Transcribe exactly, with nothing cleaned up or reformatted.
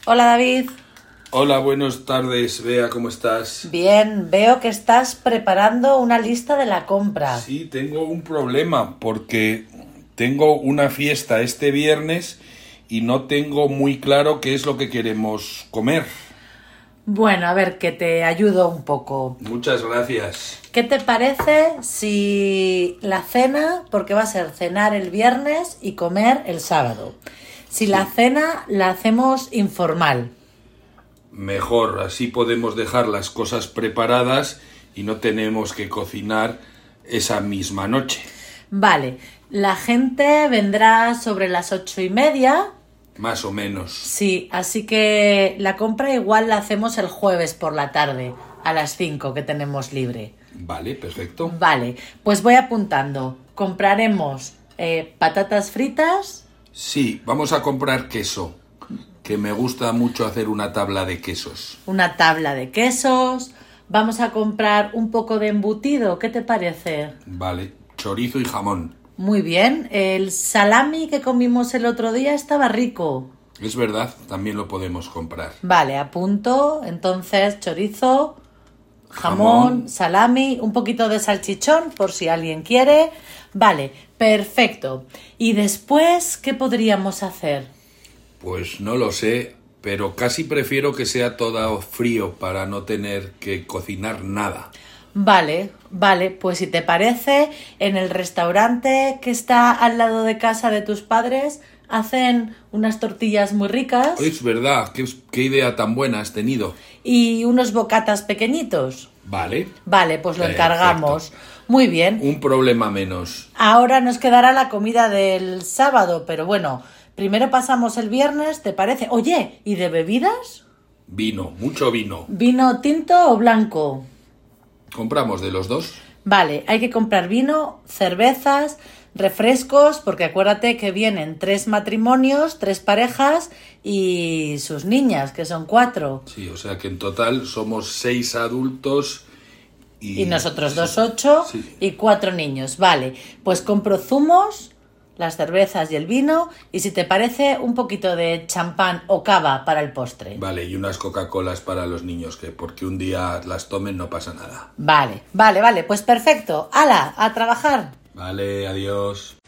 Hola David. Hola, buenas tardes, Bea, ¿cómo estás? Bien, veo que estás preparando una lista de la compra. Sí, tengo un problema porque tengo una fiesta este viernes y no tengo muy claro qué es lo que queremos comer. Bueno, a ver, que te ayudo un poco. Muchas gracias. ¿Qué te parece si la cena, porque va a ser cenar el viernes y comer el sábado, si Sí. la cena la hacemos informal? Mejor, así podemos dejar las cosas preparadas y no tenemos que cocinar esa misma noche. Vale, la gente vendrá sobre las ocho y media. Más o menos. Sí, así que la compra igual la hacemos el jueves por la tarde, a las cinco que tenemos libre. Vale, perfecto. Vale, pues voy apuntando. Compraremos eh, patatas fritas. Sí, vamos a comprar queso, que me gusta mucho hacer una tabla de quesos. Una tabla de quesos. Vamos a comprar un poco de embutido. ¿Qué te parece? Vale, chorizo y jamón. Muy bien. El salami que comimos el otro día estaba rico. Es verdad, también lo podemos comprar. Vale, apunto. Entonces, chorizo, jamón, Jamón. salami, un poquito de salchichón por si alguien quiere. Vale, perfecto. ¿Y después qué podríamos hacer? Pues no lo sé, pero casi prefiero que sea todo frío para no tener que cocinar nada. Vale, vale, pues si te parece, en el restaurante que está al lado de casa de tus padres hacen unas tortillas muy ricas Es verdad, qué, qué idea tan buena has tenido. y unos bocatas pequeñitos. Vale, Vale, pues lo Perfecto. encargamos. Muy bien. un problema menos. Ahora nos quedará la comida del sábado, pero bueno, primero pasamos el viernes, ¿te parece? Oye, ¿y de bebidas? Vino, mucho vino. ¿Vino tinto o blanco? ¿Compramos de los dos? Vale, hay que comprar vino, cervezas, refrescos, porque acuérdate que vienen tres matrimonios, tres parejas y sus niñas, que son cuatro. Sí, o sea que en total somos seis adultos y... Y nosotros sí, dos, ocho sí. y cuatro niños. Vale, pues compro zumos, las cervezas y el vino y si te parece un poquito de champán o cava para el postre. Vale, y unas Coca-Colas para los niños, que porque un día las tomen no pasa nada. Vale, vale, vale, pues perfecto. ¡Hala! ¡A trabajar! Vale, adiós.